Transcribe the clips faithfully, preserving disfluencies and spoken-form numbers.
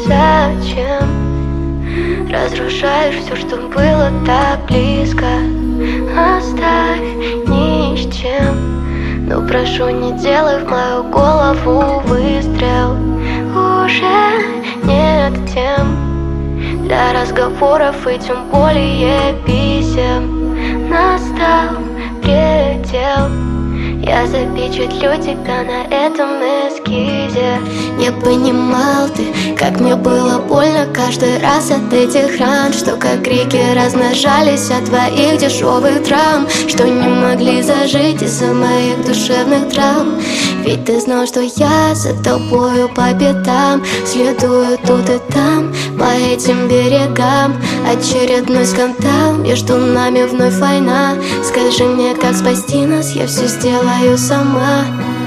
Зачем разрушаешь все, что было так близко? Оставь ни с чем, но прошу, не делай в мою голову выстрел. Уже нет тем для разговоров и тем более писем. Настал предел, я запечатлю тебя на этом эскизе. Не понимал ты, как мне было больно каждый раз от этих ран, что как реки размножались от твоих дешевых драм, что не могли зажить из-за моих душевных травм. Ведь ты знал, что я за тобою по пятам следую тут и там, по этим берегам. Очередной скандал, между нами вновь война. Скажи мне, как спасти нас, я все сделаю сама.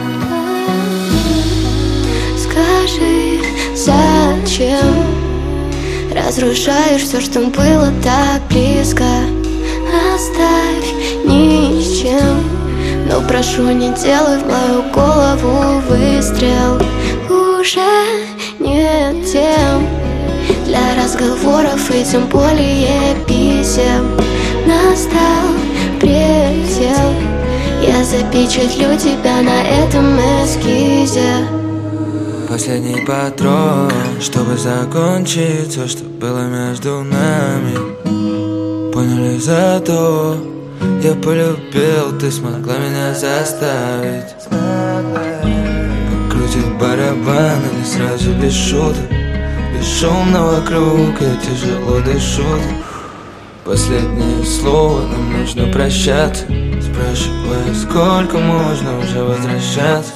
Скажи, зачем разрушаешь все, что было так близко? Оставь ни с чем, но прошу, не делай в мою голову выстрел. Уже нет тем для разговоров и тем более писем. Настал предел, я запечатлю тебя на этом эскизе. Последний патрон, чтобы закончить все, что было между нами. Поняли, зато я полюбил, ты смогла меня заставить покрутить барабан, или сразу без шуток. Бесшумно вокруг, я тяжело дышу. Последнее слово, нам нужно прощаться. Спрашивая, сколько можно уже возвращаться.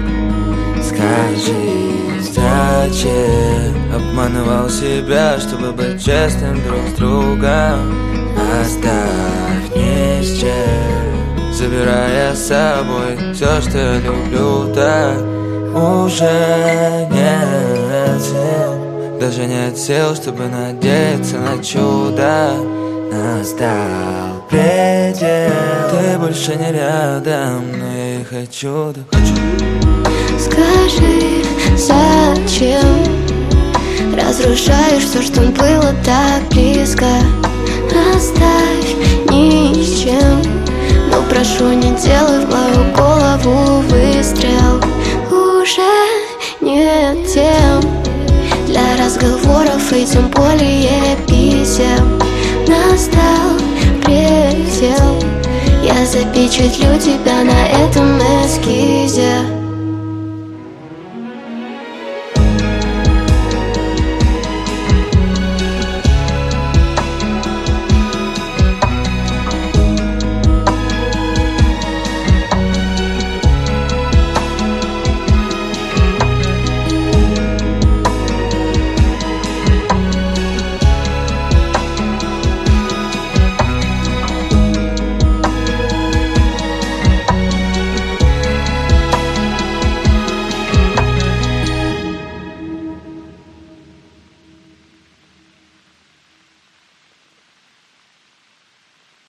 Скажи, зачем обманывал себя, чтобы быть честным друг с другом? Оставь ни с чем, забирая с собой все, что я люблю так. Уже нет сил, даже нет сил, чтобы надеяться на чудо. Настал предел, ты больше не рядом, но я и хочу, да хочу. Скажи, зачем разрушаешь все, что было так близко? Оставь ни с чем, но прошу, не делай в мою голову выстрел. Уже нет тем для разговоров и тем более писем. Настал предел, я запечатлю тебя на этом